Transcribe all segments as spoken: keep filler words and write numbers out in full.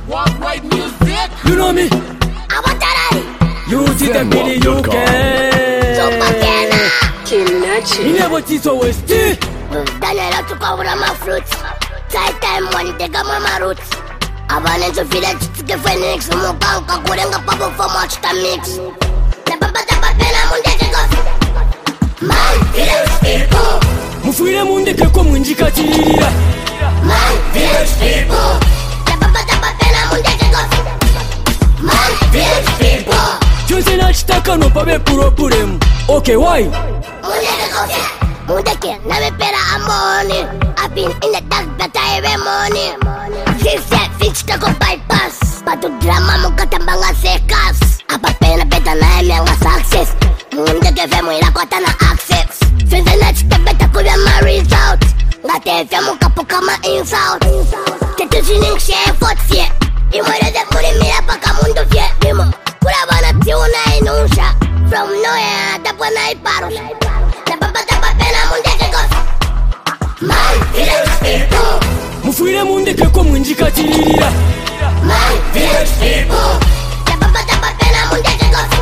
Worldwide music. You know me. Abatarari. You see the video, you can. Super Kena. Kinachi. You never see so West. Daniela took over my fruits. Tight time one take up my roots. Abane to village to the Phoenix. Mukanka kurenga pabo for much to mix. The papa tapa pena munde kikofi. My village people. Mufuire munde keko mwinjika tirira. My village people. The papa tapa pena munde kikofi. My village people. Jose na chitaka no pabe puro puremu. Okay, why? Munde kikofi. Munde ke na me pera amoni. I've been in the dark but I have money. Fifth fix to go bypass. Patu drama mukatambanga sekas. Apa pena beta na emianga success. Munde ke fe muira kota na access. Finze na chita beta kubya ma result. Ngate fe mukapuka ma insult. Tetu sining she effort fye. Imwere de kuri mira paka mundu fye. Dimo kura bana tiuna inusha. From nowhere tapwa na iparusha. Tapapa tapa pena munde ke gosi. My village people. Mufuire munde keko mwinjika tirira. My village people. Tapapa tapa pena munde ke gosi.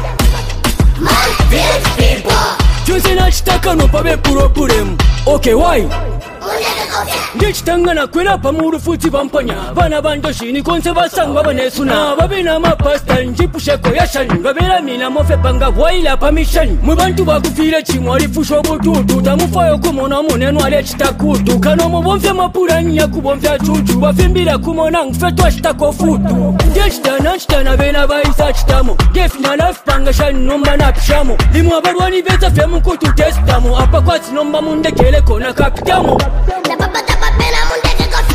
My village people. Jose na chitaka no pabe puro puremu. Okay, why? Munde ke gosi. Ndechitanga nakwera pamuru futi bampanya. Bana bandoshi ni konse basangwa banesuna. Babina mapasta njipusheko yashani. Babera mina mofe panga waila pamishani. Mwebantu bakufire chimwari fusho bututu. Tamufayo kumona munenu ale chitakutu. Kano mubomfya mapuranya kubomfya chuchu. Bafimbira kumona ngfetwa chitako futu. Ndechitana chitana bena baisa chitamo. Gefina nafipanga shani nomba napishamo. Limwa barwani beta fe mukutu testamo. Apa kwa sinomba munde kele kona kapitamo. Tapapa tapa pena munde ke gosi.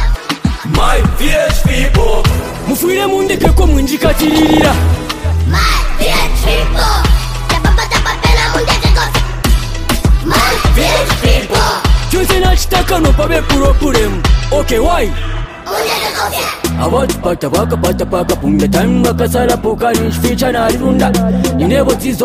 My village people. Mufuire munde keko mwinjika tirira. My village people. Tapapa tapa pena munde ke gosi. My village people. Jose na chitaka no pabe puro puremu. Okay, why? Munde ke gosi. Abantu pata baka pata paka punga time bakasala pokani ficha na runda. You never see